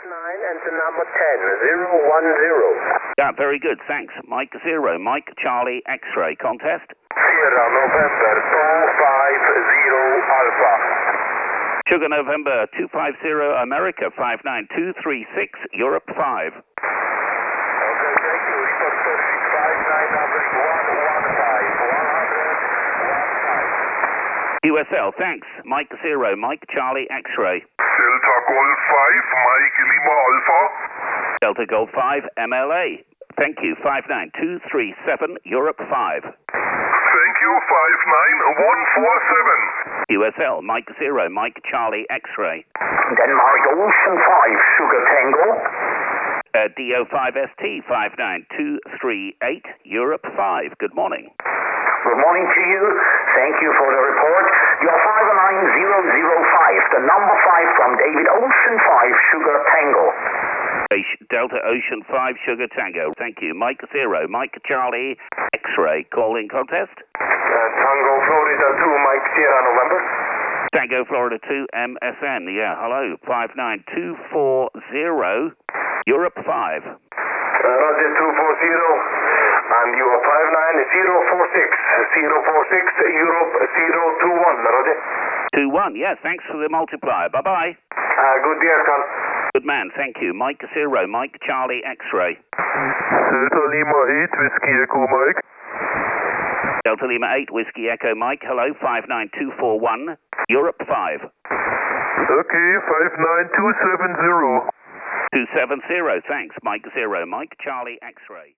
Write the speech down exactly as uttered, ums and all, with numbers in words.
nine and to number ten, zero one zero. Yeah, very good, thanks. Mike Zero, Mike Charlie X-ray contest. Sierra November two five zero Alpha. Sugar November two five zero America five nine two three six Europe five. Okay, thank you. Report for six five nine number one one five one hundred one five. U S L, thanks. Mike Zero, Mike Charlie X-ray. Delta Golf five, Mike Lima Alpha. Delta Golf five M L A. Thank you. five nine two three seven Europe five. Thank you, five nine one four seven. U S L, Mike Zero, Mike Charlie X-ray. Denmark Ocean five, Sugar Tango. Uh, D O five S T five nine two three eight Europe five. Good morning. Good morning to you. Thank you for the report. You're five nine zero zero five, the number five from David Ocean five, Sugar Tango. Delta Ocean five Sugar Tango. Thank you. Mike Zero, Mike Charlie X-ray. Calling contest. Uh, Tango Florida two, Mike Sierra November. Tango Florida two M S N. Yeah, hello. five nine two four zero Europe five. Uh, Roger two four zero. And you are five nine zero four six zero four six Europe zero two one, Roger. two one, yes, thanks for the multiplier. Bye-bye. Uh, good day, Carl. Good man, thank you. Mike Zero, Mike Charlie X-ray. Delta Lima eight, Whiskey Echo Mike. Delta Lima eight, Whiskey Echo Mike. Hello, five nine two four one, Europe five. Okay, five nine two seven zero. two seven zero, thanks. Mike Zero, Mike Charlie X-ray.